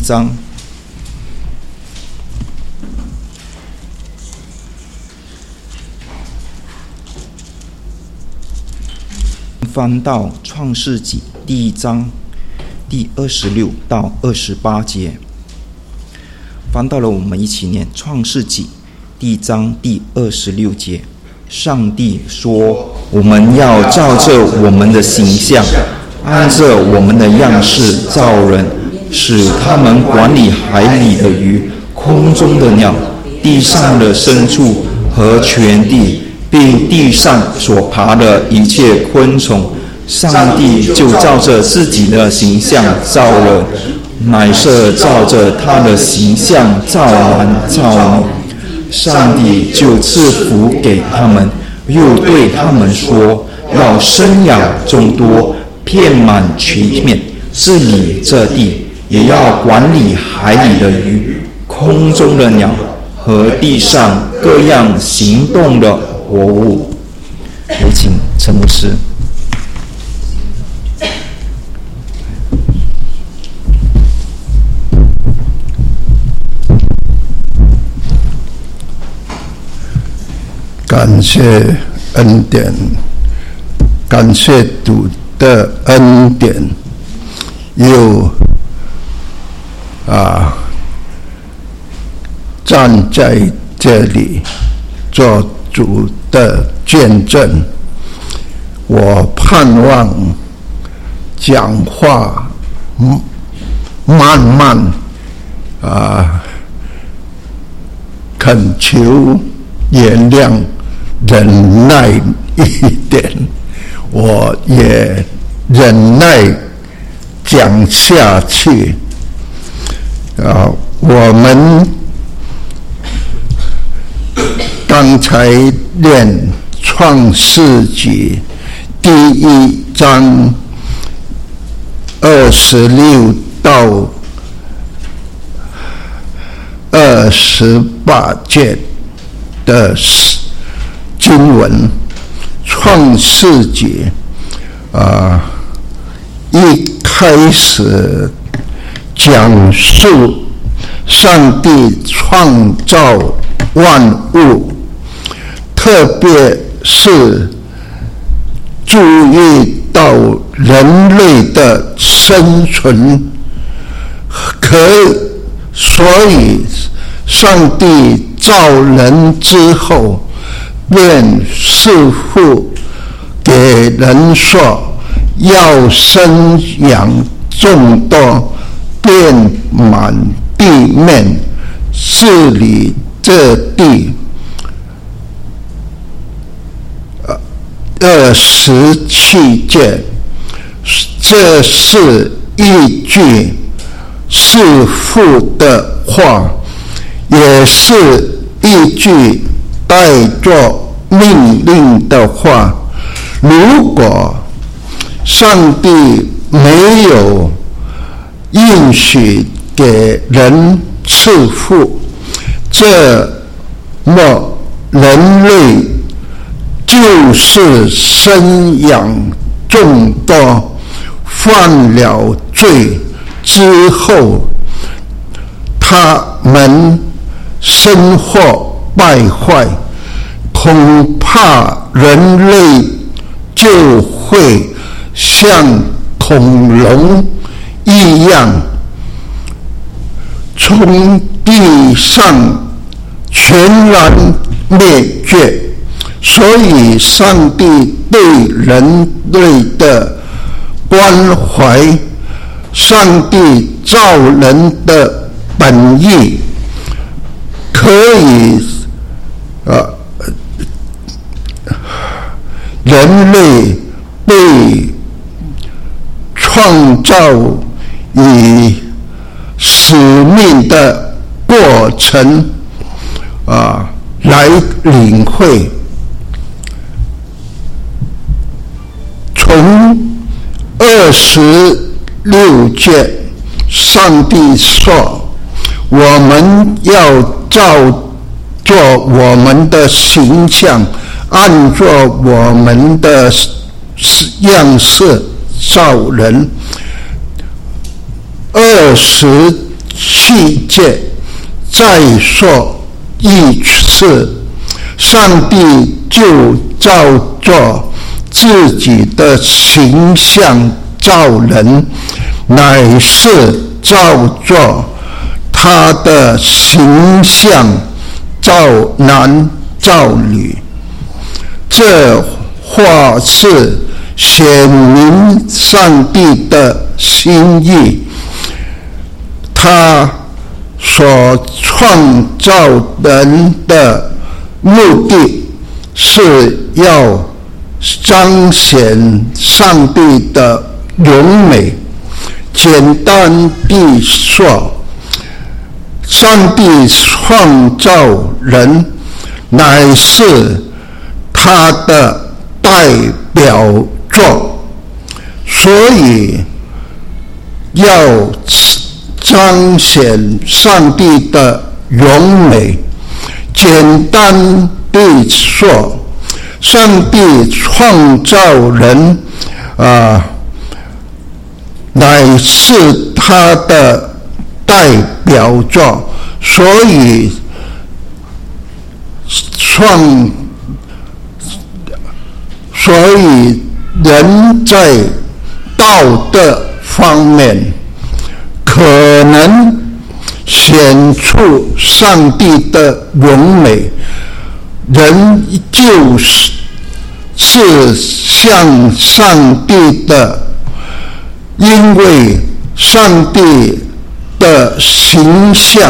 章。翻到创世纪第1章第26到28节，翻到了，我们一起念创世纪第1章第26节。上帝说：“我们要照着我们的形象，按着我们的样式造人，使他们管理海里的鱼、空中的鸟、地上的牲畜和全地，并地上所爬的一切昆虫。上帝就照着自己的形象造人，乃是照着他的形象造男造女。上帝就赐福给他们，又对他们说：要生养众多，遍满全面，治理这地，也要管理海里的鱼、空中的鸟和地上各样行动的活物。”有请陈牧师。 感谢恩典，感谢主的恩典，又站在这里做主的见证。我盼望讲话慢慢恳求原谅忍耐一点，我也忍耐讲下去。我们刚才念创世纪第1章26到28节的经文。创世纪一开始讲述上帝创造万物，特别是注意到人类的生存，所以上帝造人之后，便赐福给人说：要生养众多，遍满地面，治理这地。27节，这是一句是父的话，也是一句带着命令的话。如果上帝没有允许给人赐福，这么人类就是生养众多，犯了罪之后，他们生活败坏，恐怕人类就会像恐龙一样，从地上全然灭绝。所以上帝对人类的关怀，上帝造人的本意，可以人类被创造与使命的过程来领会。从26节，上帝说：我们要照做我们的形象，按照我们的样式造人。29 世界。再说一次，上帝就照着自己的形象造人，乃是照着他的形象造男造女。这话是显明上帝的心意，他所创造人的目的是要彰显上帝的荣美。简单地说，上帝创造人乃是他的代表作，所以要彰显上帝的荣美。简单地说，上帝创造人乃是他的代表作，所以人在道德方面可能显出上帝的荣美，人就是像上帝的，因为上帝的形象。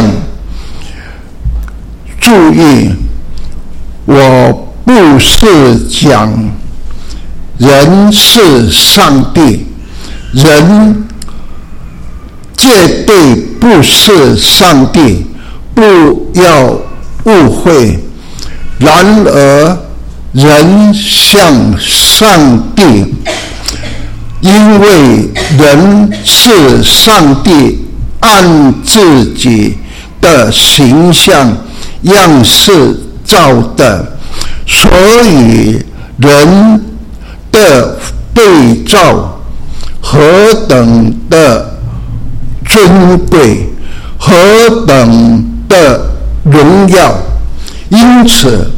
注意，我不是讲人是上帝，人绝对不是上帝，不要误会。然而人像上帝，因为人是上帝按自己的形象样式造的，所以人的被造何等的尊贵，何等的荣耀。因此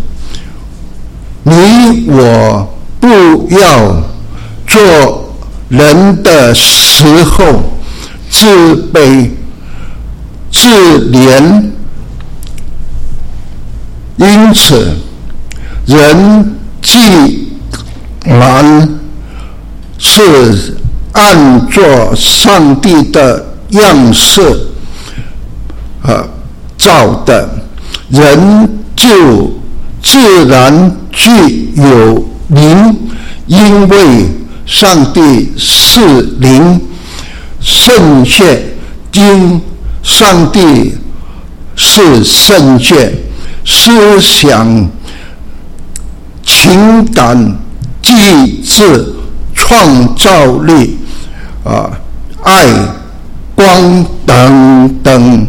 你我不要做人的时候自卑自怜。因此人既然是按照上帝的样式造的，人就自然具有灵，因为上帝是灵。圣血因上帝是圣血，思想、情感、机智、创造力、爱、光等等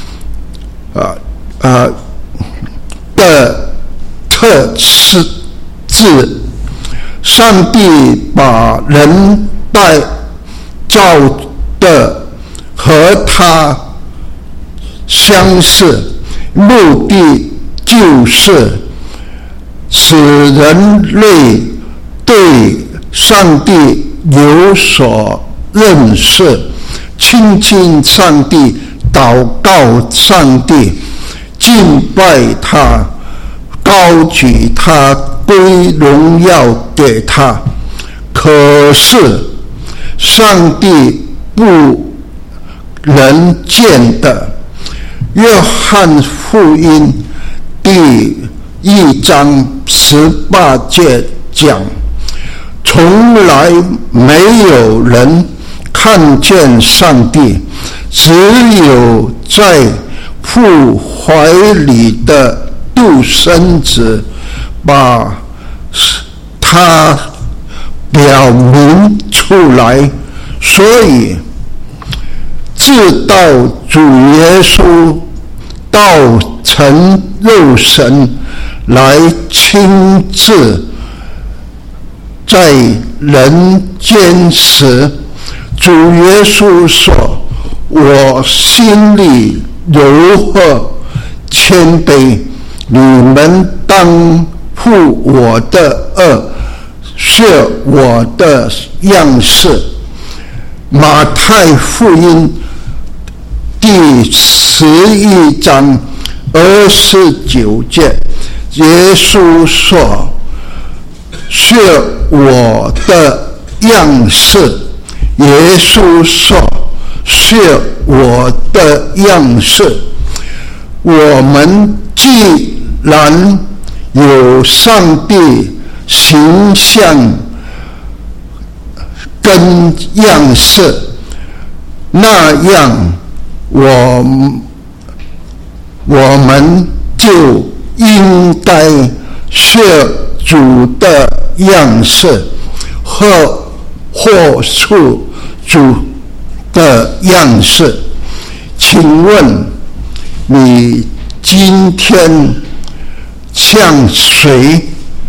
的特质。上帝把人造的和他相似，目的就是使人类对上帝有所认识，亲近上帝，祷告上帝，敬拜他，高举他，归荣耀给他。可是上帝不能见的。约翰福音第1章18节讲，从来没有人看见上帝，只有在父怀里的独生子把他表明出来。所以直到主耶稣道成肉身来亲自在人间时，主耶稣说： 我心里柔和谦卑，你们当负我的恶，学我的样式。马太福音第11章29节，耶稣说：学我的样式。耶稣说：学我的样式。我们既然有上帝形象跟样式，那样我们就应该学主的样式和活出主的样式。请问你今天像谁？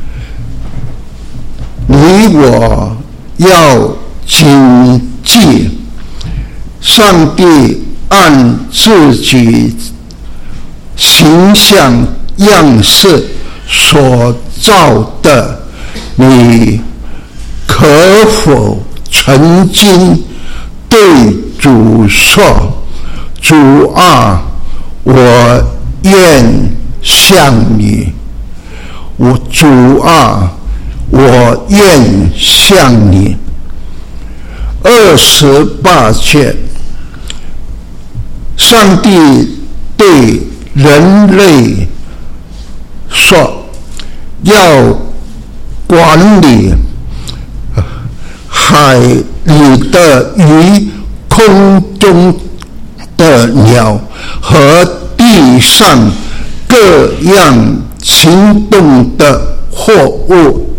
你我要谨记，上帝按自己形象样式所造的，你可否曾经对主说：主啊，我愿像你。主啊，我愿像你。28节，上帝对人类说：要管理海里的鱼、空中的鸟和地上各样行动的货物。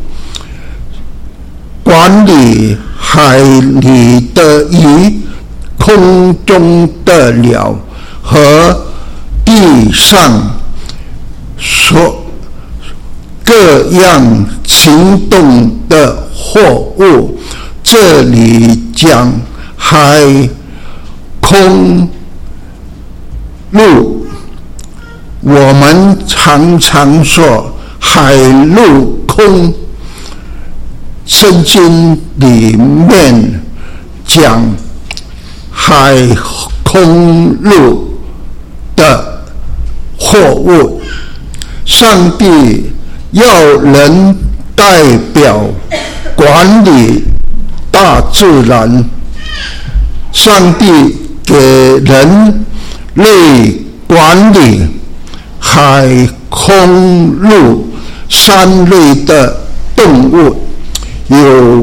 管理海里的鱼、空中的鸟和地上所各样行动的货物。这里讲海、空、陆。我们常常说海陆空，圣经里面讲海空陆的货物。上帝要人代表管理大自然，上帝给人类管理海空陆三类的动物，有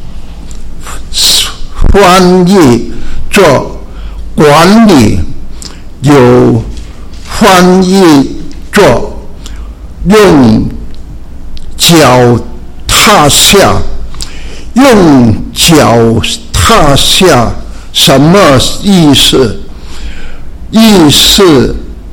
翻译作管理，有翻译作用脚踏下。用脚踏下什么意思？意思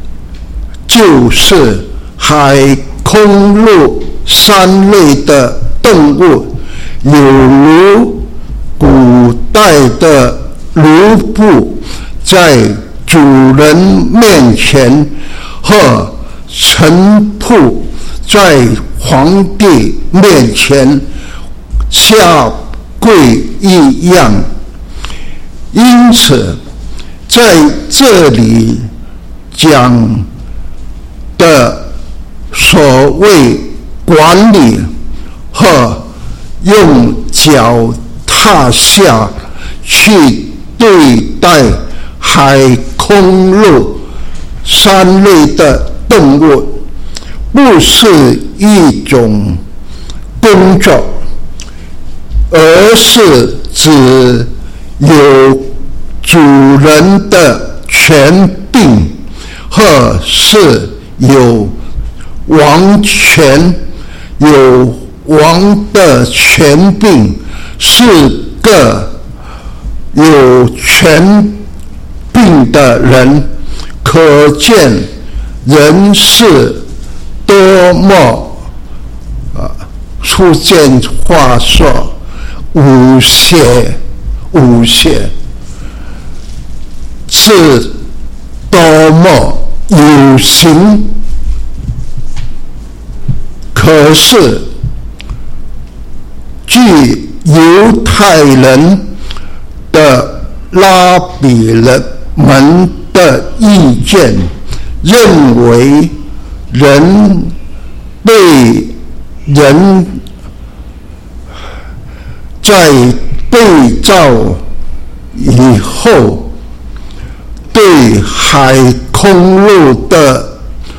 就是海空陆三类的动物，有如古代的奴仆在主人面前和臣仆在皇帝面前下跪一样。因此在这里讲的所谓管理和用脚踏下去对待海空陆三类的动物，不是一种工作，而是指有主人的权柄，或是有王权，有王的权柄，是个有权柄的人。可见人是多么出现话说无懈。 是多么有形，可是据犹太人的拉比们的意见，认为人被人在被造以后，对海空路的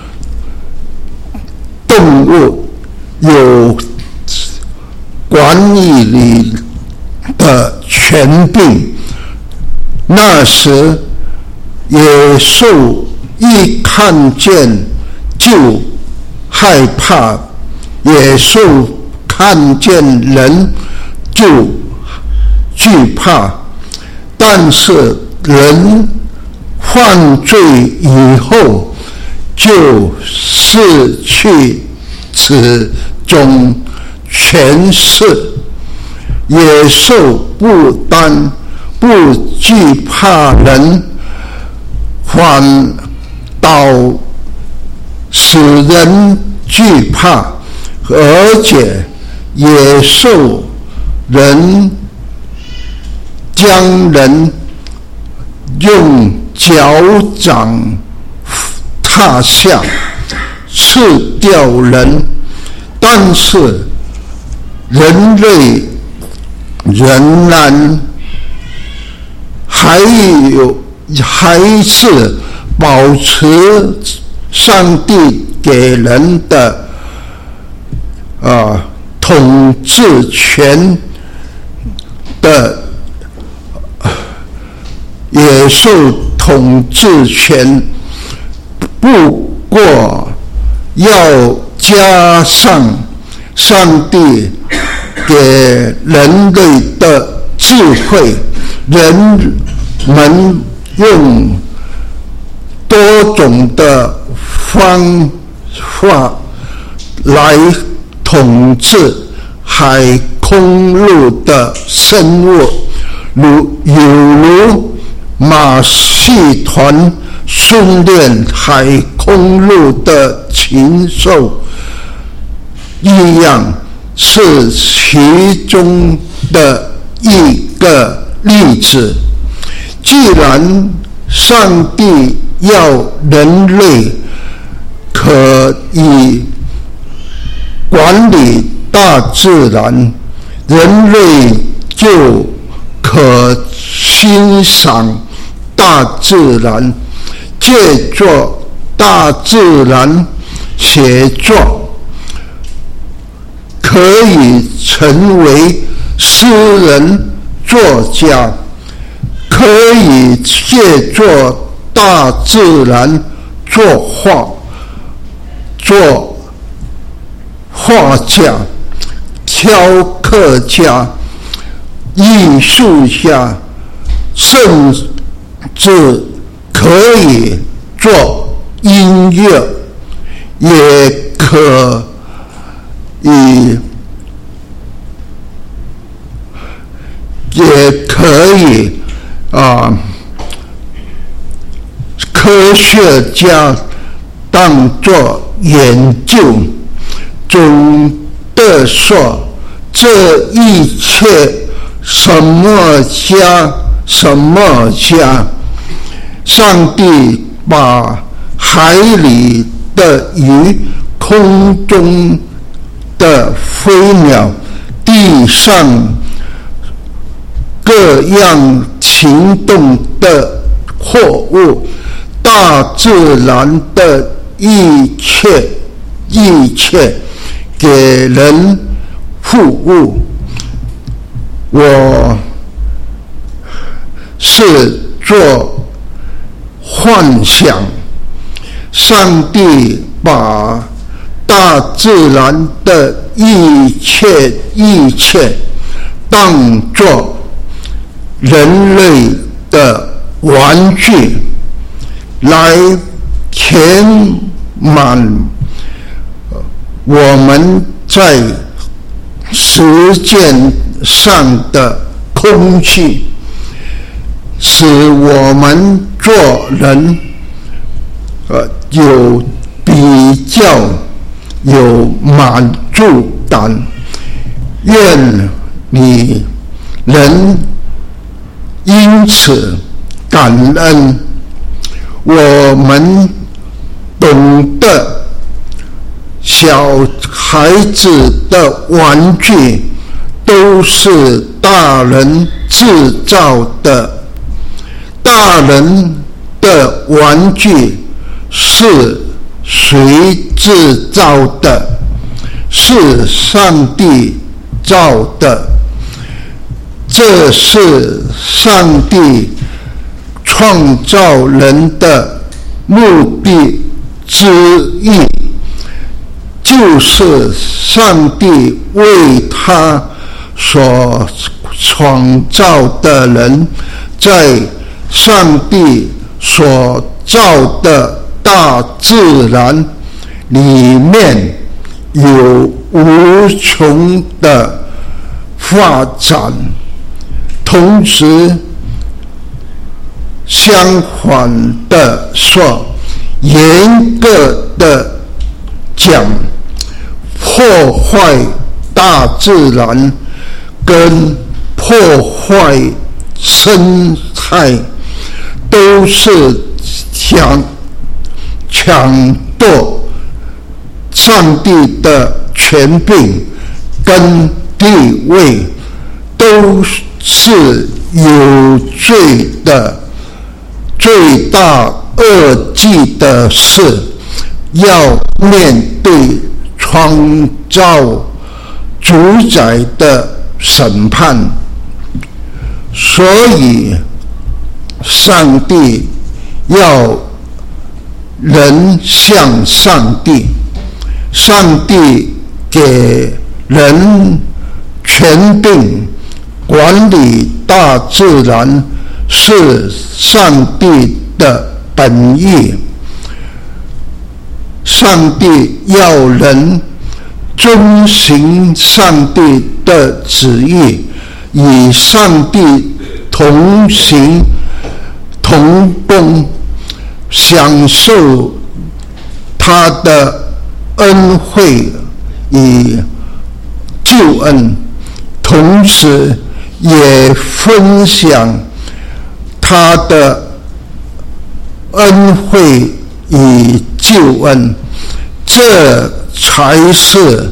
动物有管理的权柄。那时野兽一看见就害怕，野兽看见人就惧怕。但是人犯罪以后，就失去此种权势。野兽不但不惧怕人，反倒使人惧怕，而且野兽人将人用脚掌踏下，吃掉人。但是人类仍然还是保持上帝给人的统治权的野兽统治权，不过要加上上帝给人类的智慧，人们用多种的方法来统治海空路的生物，有如马戏团训练海空路的禽兽一样，是其中的一个例子。既然上帝要人类可以管理大自然，人类就可欣赏大自然，借着大自然写作，可以成为诗人、作家，可以借着大自然作画家、雕刻家、艺术家，甚至可以做音乐，也可以科学家当作研究。总的说，这一切什么家，上帝把海里的鱼、空中的飞鸟、地上各样行动的货物、大自然的一切给人服务。我是做幻想，上帝把大自然的一切当作人类的玩具，来填满我们在实践上的空虚，使我们做人有比较，有满足感。愿你能因此感恩。我们懂得小孩子的玩具都是大人制造的，大人的玩具是谁制造的？是上帝造的。这是上帝创造人的目的之一，就是上帝为他所创造的人，在上帝所造的大自然里面有无穷的发展。同时相反的说，严格的讲，破坏大自然跟破坏生态都是抢夺上帝的权柄跟地位，都是有罪的。最大恶忌的是要面对创造主宰的审判，所以上帝要人向上帝，上帝给人权柄管理大自然，是上帝的本意。上帝要人遵行上帝的旨意，与上帝同行同工，享受他的恩惠与救恩，同时也分享他的恩惠与救恩。这才是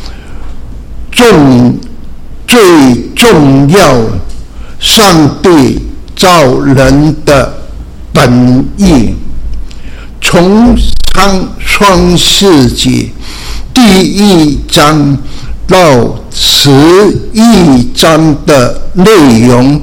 最重要上帝造人的本意。从创世纪第1章到11章的内容，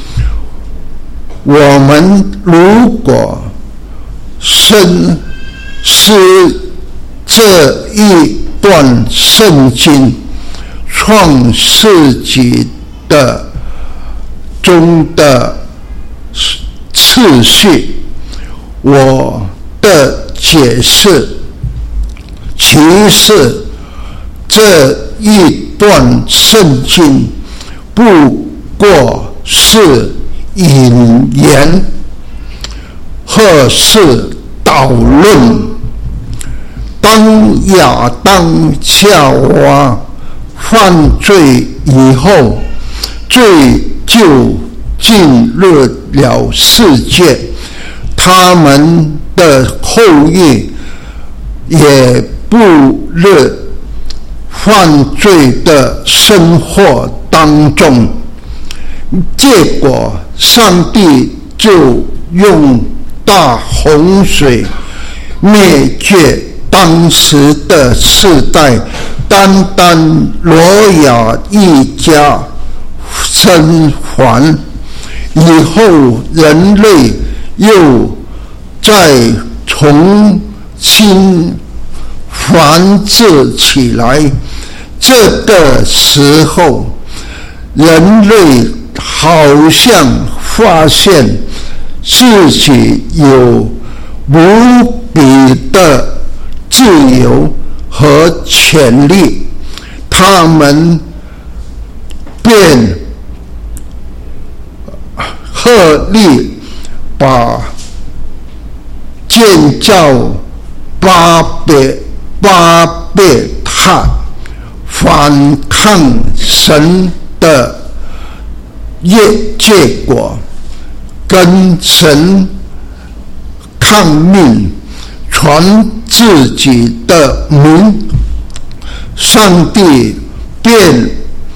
我们如果深思这一段圣经创世纪的中的次序，我的解释其实这一段圣经不过是引言或是导论。当亚当夏娃犯罪以后，罪就进入了世界，他们的后裔也步入犯罪的生活当中，结果上帝就用大洪水灭绝当时的世代，单单挪亚一家生还以后，人类又再重新繁殖起来。这个时候，人类好像发现自己有无比的自由和权利，他们便合力把建造巴别塔，反抗神的结果，跟神抗命，传自己的名，上帝便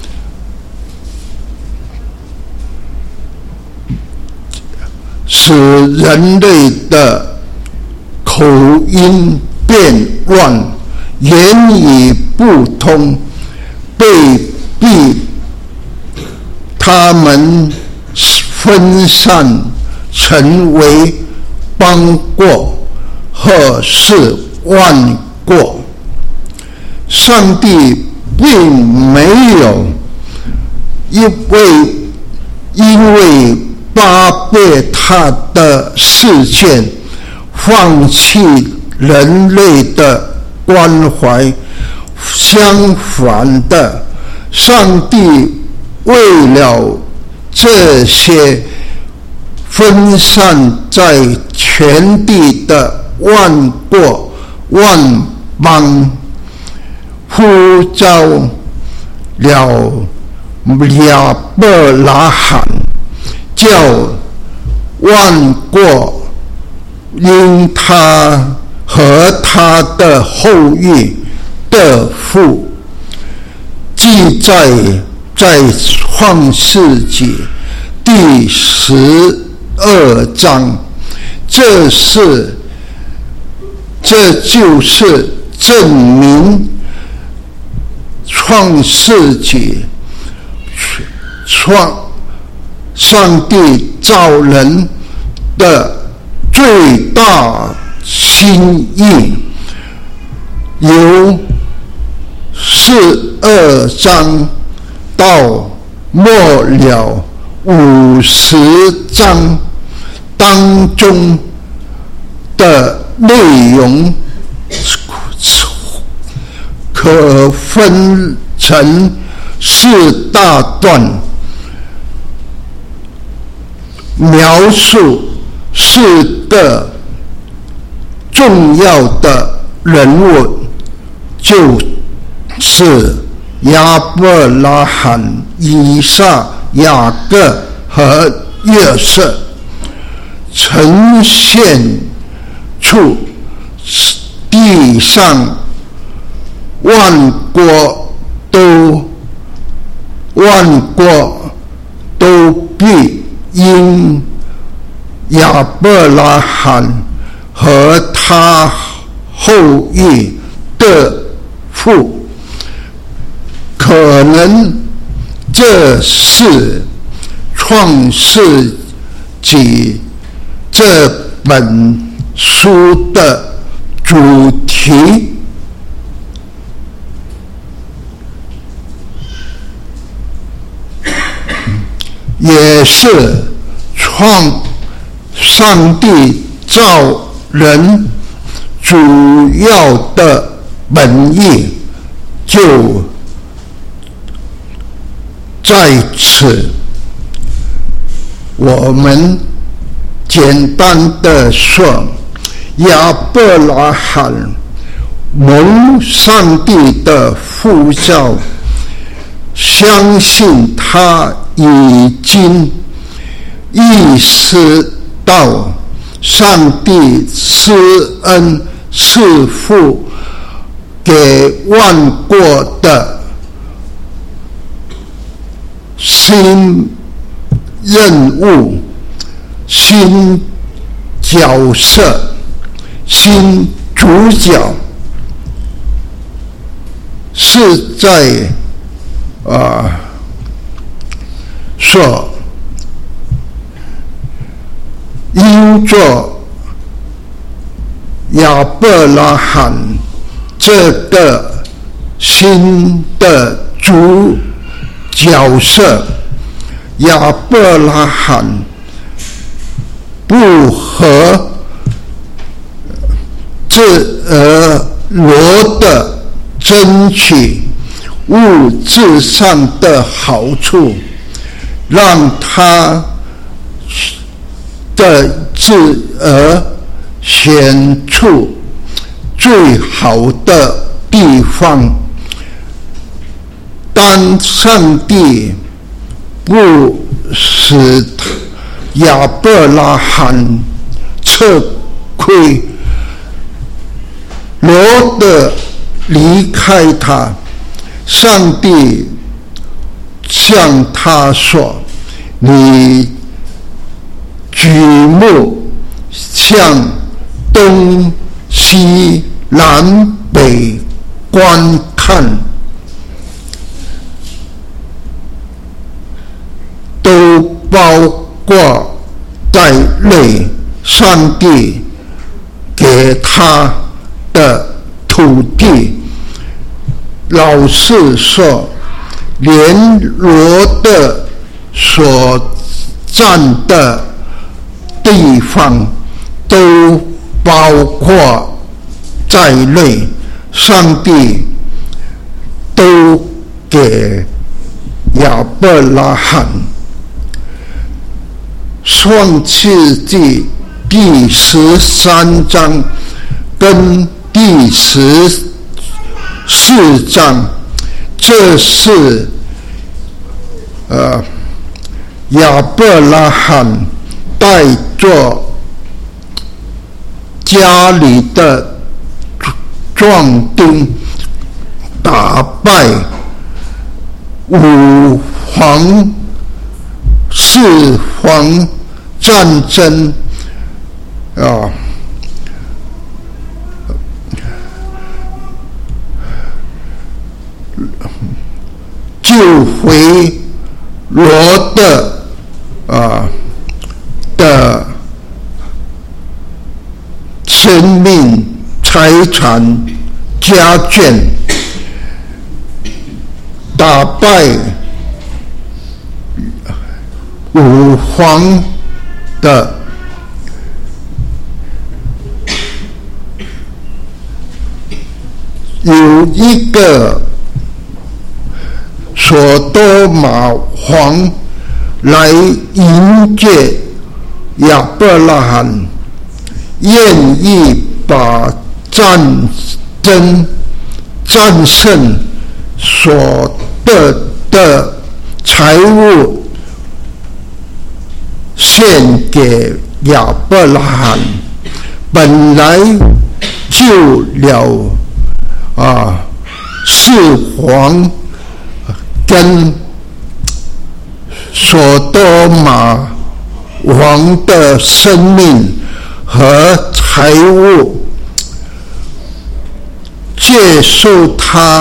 使人类的口音变乱，言语不通，被逼他们分散，成为邦国或是万国。上帝并没有因为巴别塔的事件放弃人类的关怀，相反的，上帝为了这些分散在全地的万国万邦，呼召了亚伯拉罕，叫万国因他和他的后裔得福。记载在创世纪第12章，这就是证明创世纪上帝造人的最大心意，由12章到末了50章当中的内容，可分成4大段，描述4个重要的人物，就是亚伯拉罕、以撒、雅各和约瑟，呈现出地上万国都必因亚伯拉罕和他后裔得福。可能这是创世纪这本书的主题。也是上帝造人主要的本意，就在此。我们简单的说，亚伯拉罕蒙上帝的呼召，相信他已经意识到上帝施恩赐福给万国的新任务、新角色、新主角，是在说因着亚伯拉罕这个新的主角色，亚伯拉罕不和罗的争取物质上的好处，让他的子儿选出最好的地方。当上帝不使亚伯拉罕吃亏，罗得离开他，上帝向他说：“你举目向东西南北观看，都包括在内。上帝给他的土地。”老实说，连罗得所占的地方都包括在内，上帝都给亚伯拉罕。创世纪第13章跟第14章，这是亚伯拉罕带着家里的壮丁打败五皇四皇战争救回罗得的生命、财产、家眷，打败五皇的有一个所多玛王来迎接亚伯拉罕，愿意把战胜所得的财物献给亚伯拉罕，本来救了四皇跟所多玛王的生命和财物，接受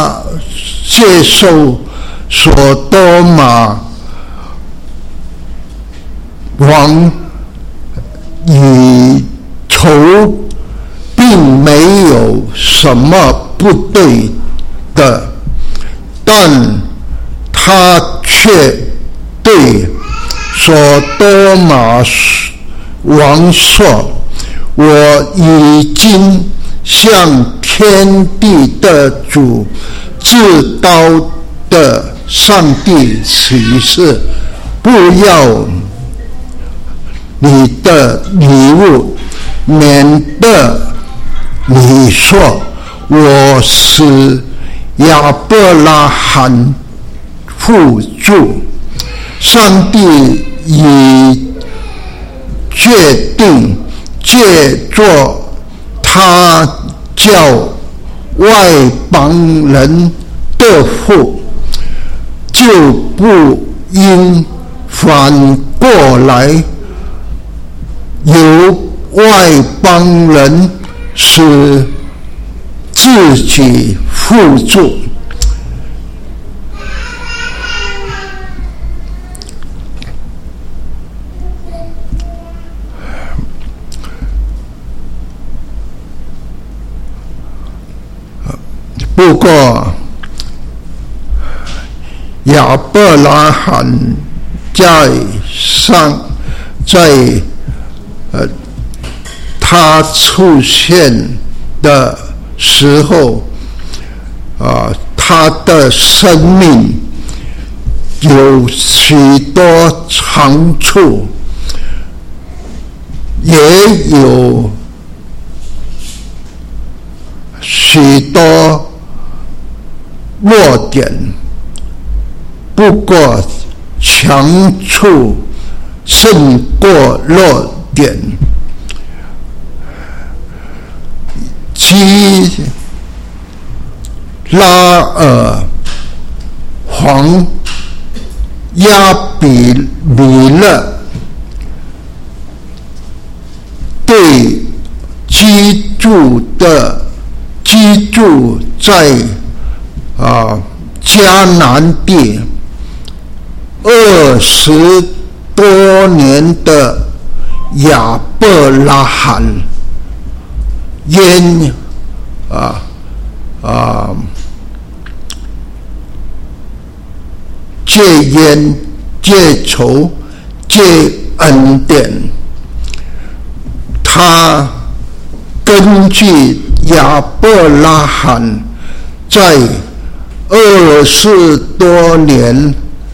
所多玛王与仇并没有什么不对的，但他却对所多玛王说：“我已经向天地的主至高的上帝起誓，不要你的礼物，免得你说我使亚伯拉罕富足。上帝已决定借着他叫外邦人得福，就不应反过来由外邦人使自己富足。不过亚伯拉罕在他出现的时候他的生命有许多长处，也有许多弱点，不过强处胜过弱点。基拉尔皇亚比米勒对居住在迦南地20多年的亚伯拉罕因借烟借仇借恩典，他根据亚伯拉罕在20多年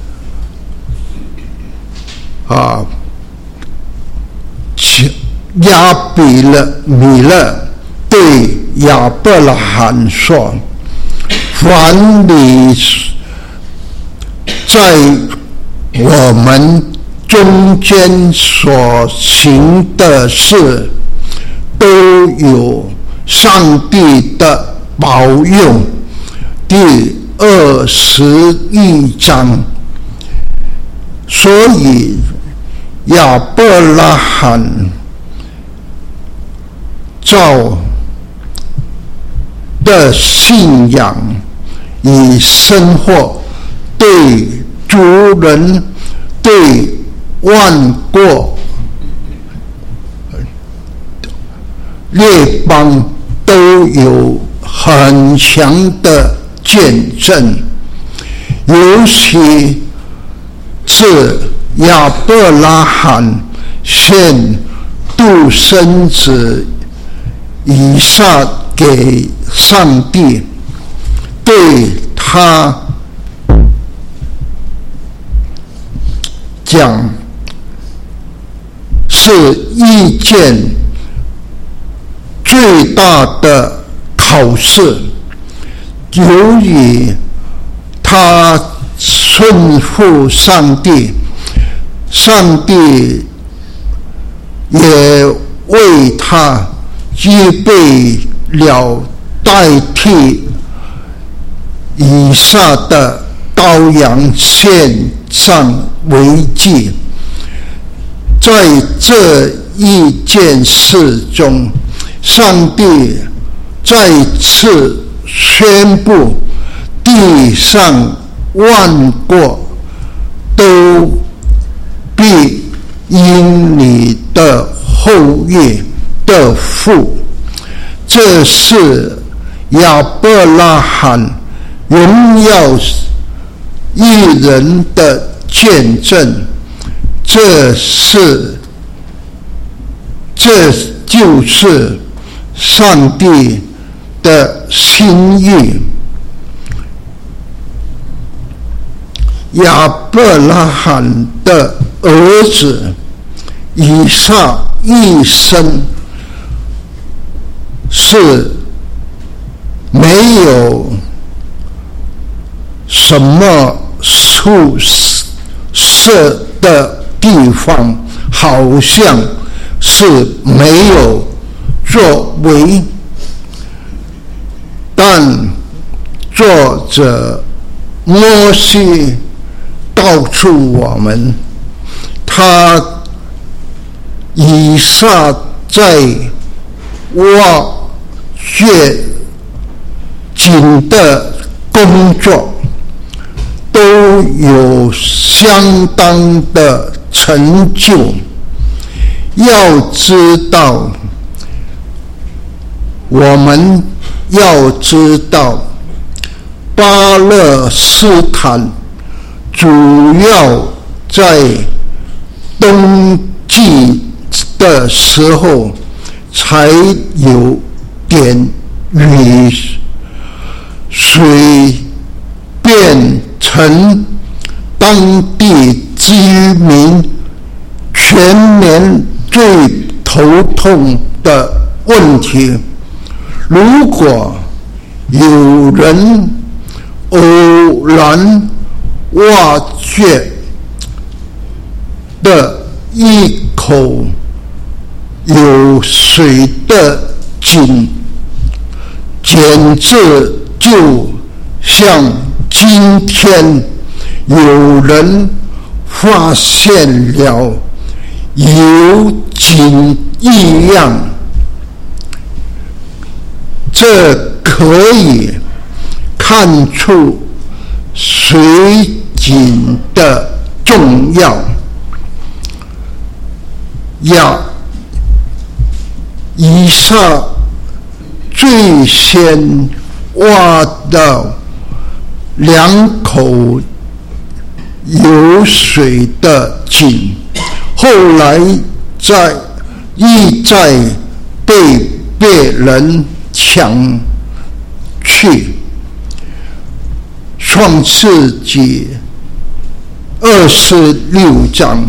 亚比米勒对亚伯拉罕说：凡你在我们中间所行的事，都有上帝的保佑。第21章。所以亚伯拉罕照的信仰与生活，对族人对万国列邦都有很强的见证，尤其是亚伯拉罕献独生子以撒给上帝，对他讲是一件最大的考试。由于他顺服上帝，上帝也为他预备了代替以撒的羔羊献上为祭。在这一件事中，上帝再次宣布地上万国都必因你的后裔得福。这是亚伯拉罕荣耀一人的见证，这就是上帝的心意。亚伯拉罕的儿子以撒一生是没有什么出色的地方，好像是没有作为，但作者摩西告诉我们，他以撒在挖掘井的工作都有相当的成就。要知道，我们要知道，巴勒斯坦主要在冬季的时候才有点雨水，变成当地居民全年最头痛的问题。如果有人偶然挖掘的一口有水的井，简直就像今天有人发现了有井一样。这可以看出水井的重要。以撒最先挖到2口有水的井，后来再被别人抢去。创世纪26章，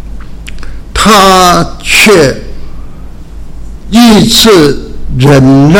他却意志忍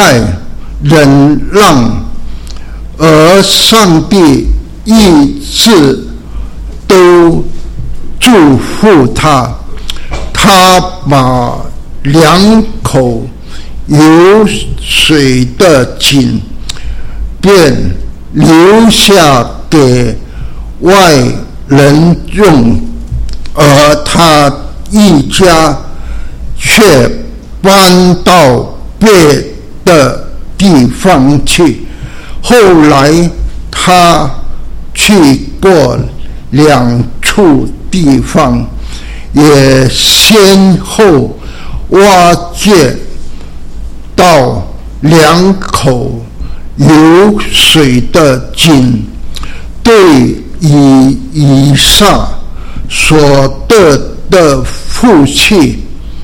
让，而上帝一直都祝福他。他把2口有水的井便留下给外人用，而他一家却搬到别的地方去。后来他去过2处地方，也先后挖掘到2口有水的井，对以撒所得的福气，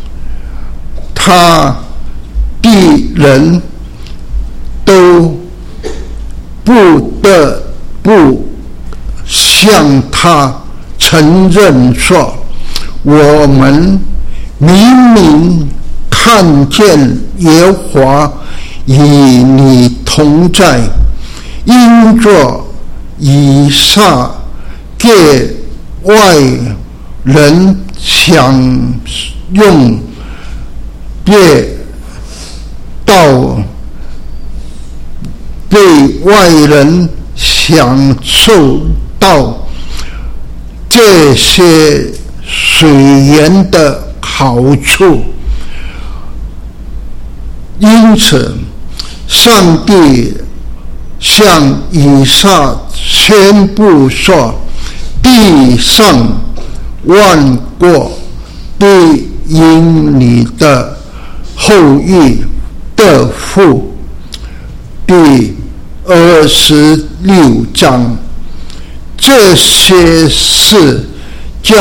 他的人都不得不向他承认说：我们明明看见耶和华与你同在，因着以撒给外人享用，被外人享受到这些水源的好处。因此上帝向以撒宣布说：地上万国必因你的后裔得福。第26章，这些事叫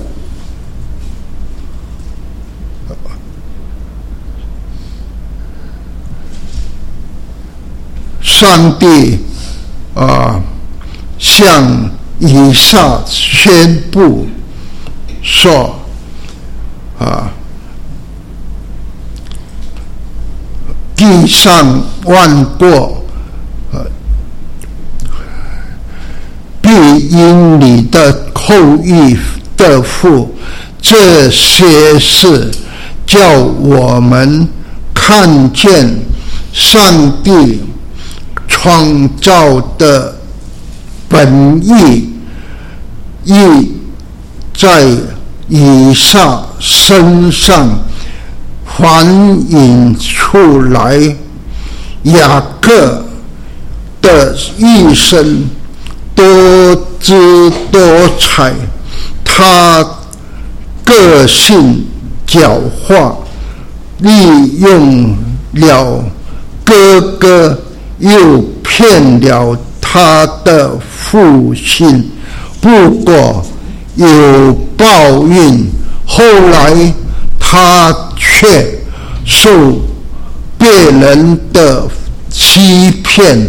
上帝向以撒宣布说：地上万国必因你的后裔得福。这些事叫我们看见上帝创造的本意在以撒身上反映出来。雅各的一生多姿多彩，他个性狡猾，利用了哥哥，又骗了他的父亲，不过有报应。后来他却受别人的欺骗，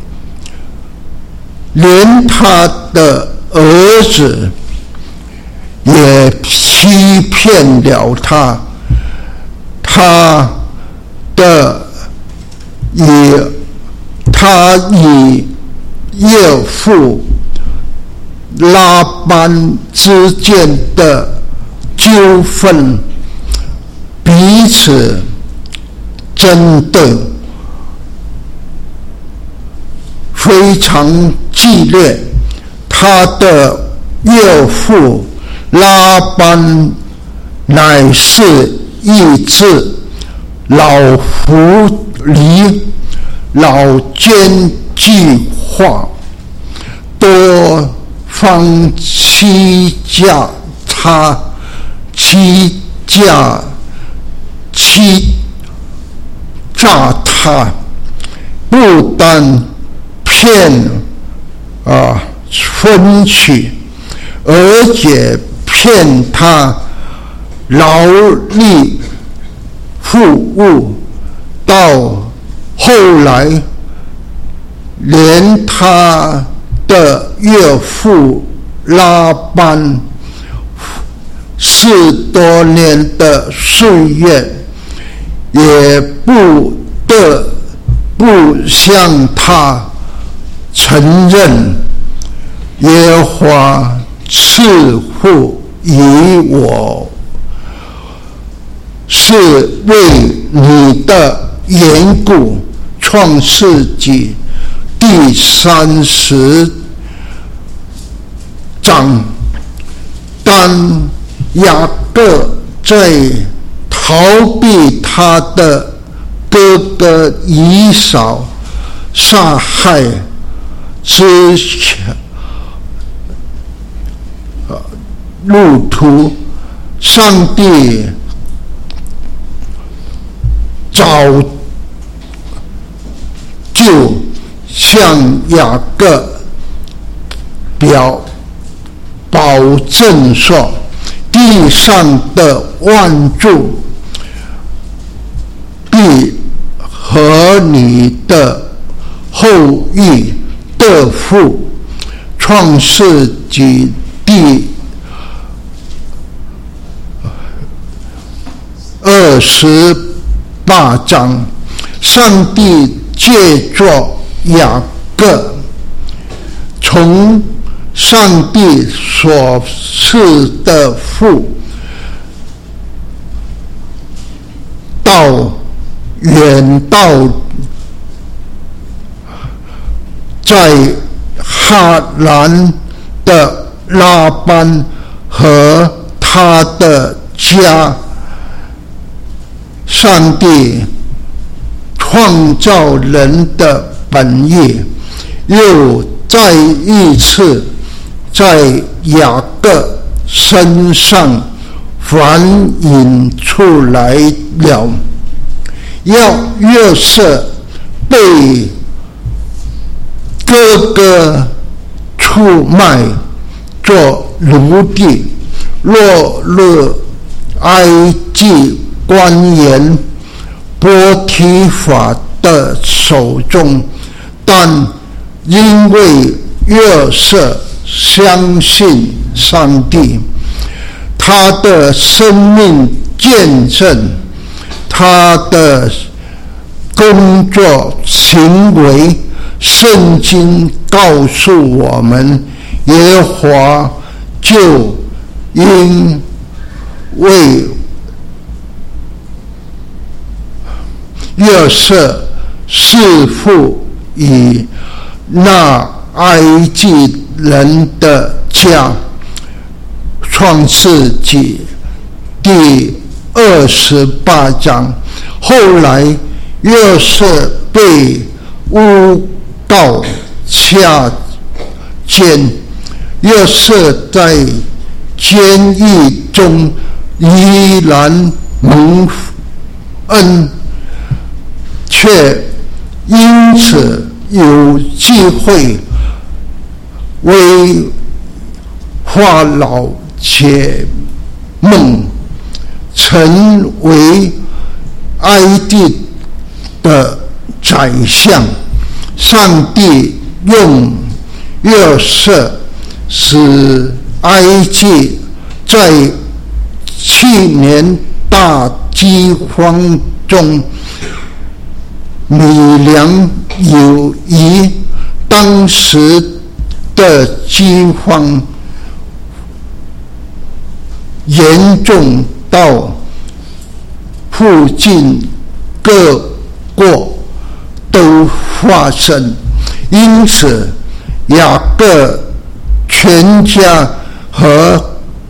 连他的儿子也欺骗了他。他他与岳父拉班之间的纠纷，彼此争斗非常激烈。他的岳父拉班乃是一只老狐狸，老奸计划，多方欺诈他，不但骗分取，而且骗他劳力服务，到后来连他的岳父拉班40多年的岁月，也不得不向他承认耶和华赐福于我，是为你的缘故。创世纪第30章。当雅各在逃避他的哥哥以扫杀害之前，路途上帝早就向雅各保证说，地上的万族必和你的后裔得福。创世纪第28章，上帝借着雅各从上帝所赐的福远到在哈兰的拉班和他的家。上帝创造人的本意又再一次在雅各身上反映出来了。约瑟被哥哥出卖做奴隶，落入埃及官员波提法的手中，但因为约瑟相信上帝，他的生命见证，他的工作行为，圣经告诉我们，耶和华就因为约瑟弑父以那埃及人的家。创世纪第28章。后来约瑟被诬告下监，约瑟在监狱中依然蒙恩，却因此有机会为法老解梦，成为埃及的宰相。上帝用约瑟使埃及在7年大饥荒中米粮由于当时的饥荒严重到附近各国都发生，因此雅各全家和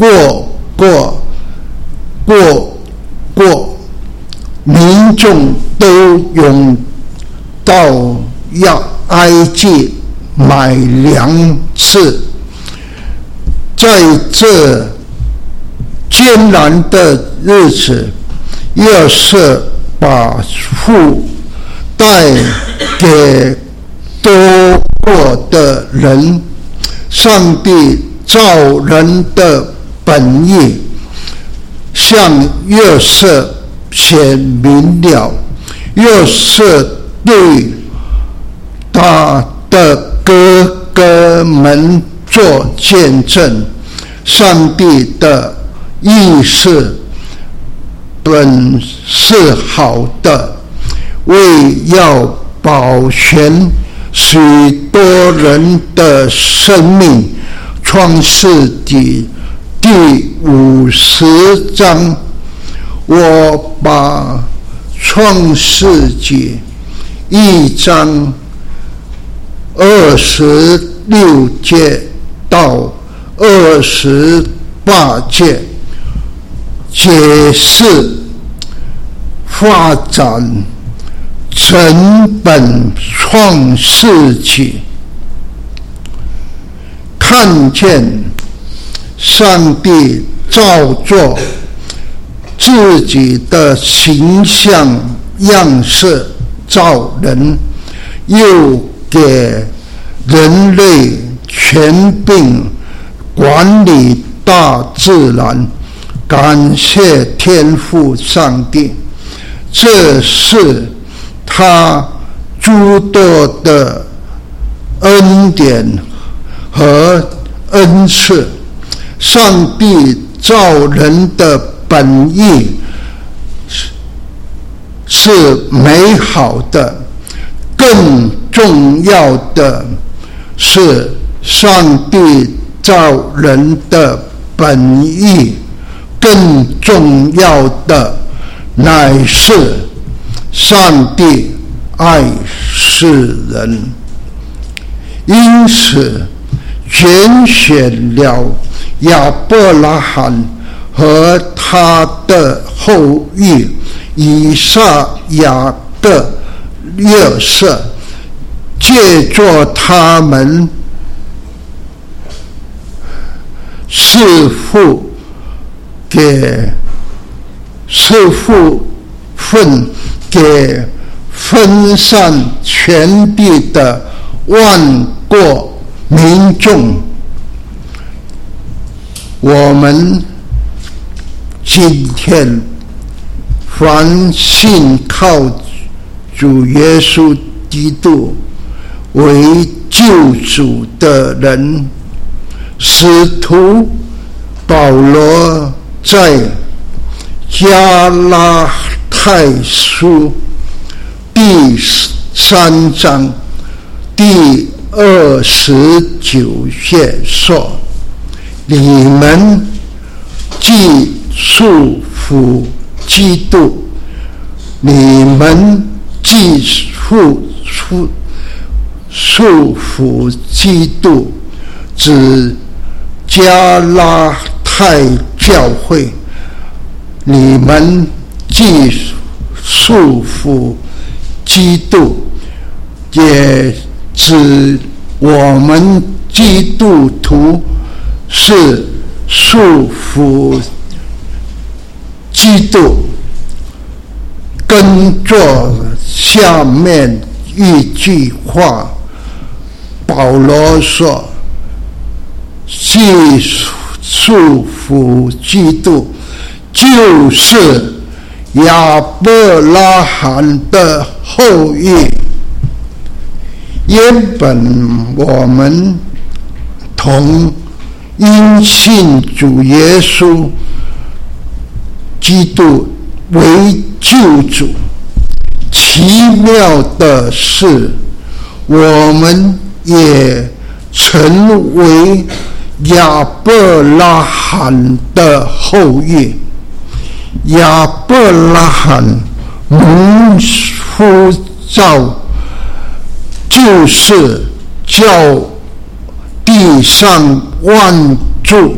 民众都涌到埃及买粮食。在这艰难的日子，约瑟把福带给多国的人。上帝造人的本意向约瑟显明了，约瑟对他的哥哥们做见证，上帝的意思本是好的，为要保全许多人的生命。创世纪第50章，我把创世纪1章26节到28节解释发展整本创世纪，看见上帝造作自己的形象样式造人，又给人类权柄管理大自然，感谢天父上帝，这是他诸多的恩典和恩赐。上帝造人的本意是美好的，更重要的是上帝造人的本意，更重要的乃是上帝爱世人，因此拣选了亚伯拉罕和他的后裔以撒、雅各、约瑟，借着他们赐福分给分散全地的万国民众。我们今天凡信靠主耶稣基督为救主的人，使徒保罗在加拉太书第3章第29节说：你们既束缚基督，你们既束缚基督，指加拉太教会，你们既束缚基督，也指我们基督徒是束缚基督。跟着下面一句话，保罗说：既束缚基督，就是亚伯拉罕的后裔。原本我们同因信主耶稣基督为救主，奇妙的是， 我们也成为亚伯拉罕的后裔。亚伯拉罕蒙呼召，就是叫地上万族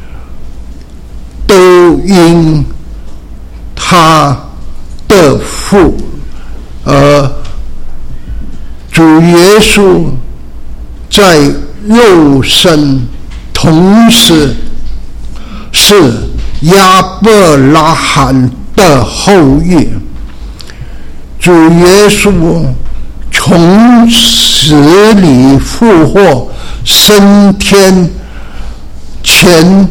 都因他的父，而主耶稣在肉身，同时是亚伯拉罕的后裔。主耶稣从死里复活升天前，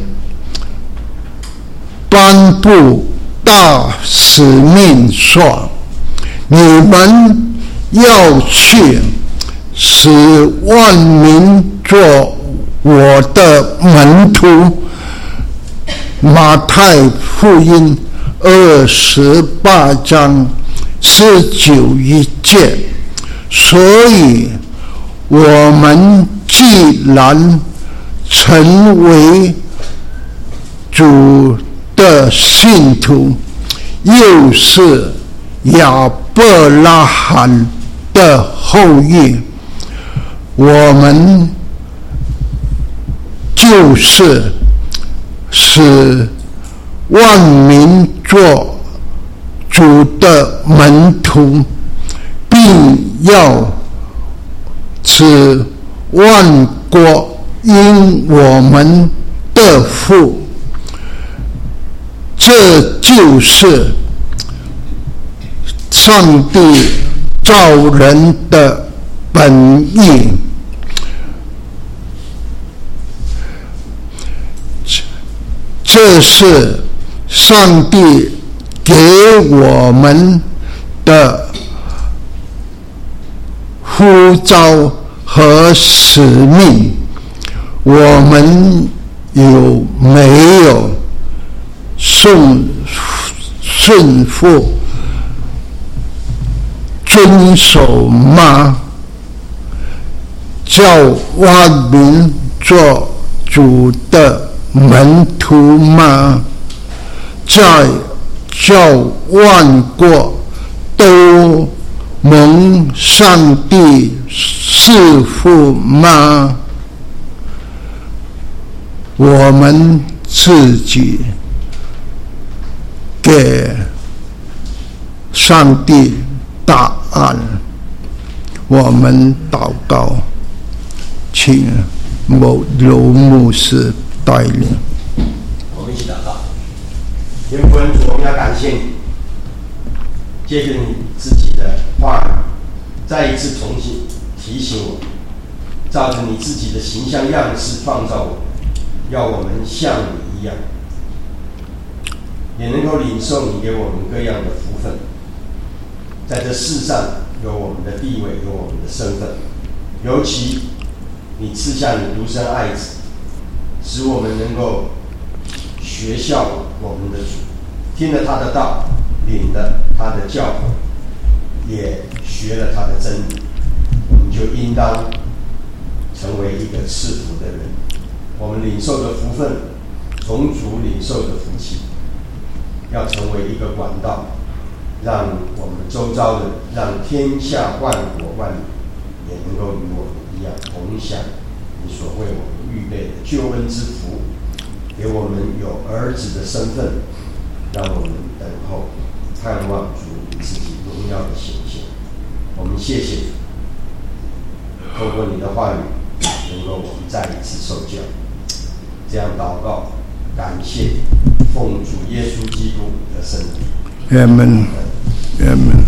颁布大使命说：你们要去，使万民做我的门徒。马太福音28章19节。所以我们既然成为主的信徒，又是亚伯拉罕的后裔，我们就是使万民做主的门徒，并要使万国因我们的父。这就是上帝造人的本意。这是上帝给我们的呼召和使命。我们有没有顺服遵守吗？叫万民做主的门徒吗？在叫万国都蒙上帝赐福吗？我们自己给上帝答案。我们祷告，请刘牧师带领。 我们一起祷告。天父恩主，我们要感谢你，借着你自己的话语，再一次重新提醒我们，照着你自己的形象样式创造我们，要我们像你一样，也能够领受你给我们各样的福分。在这世上有我们的地位，有我们的身份，尤其你赐下你独生爱子，使我们能够学效我们的主，听了他的道，领了他的教诲，也学了他的真理，我们就应当成为一个赐福的人。我们领受的福分，从主领受的福气，要成为一个管道，让我们周遭的，让天下万国万民也能够与我们一样同享你所为我们预备的救恩之福，给我们有儿子的身份，让我们等候盼望主你自己荣耀的显现。我们谢谢你，透过你的话语，能够我们再一次受教。这样祷告，感谢奉主耶稣基督的圣名。 Amen. Amen.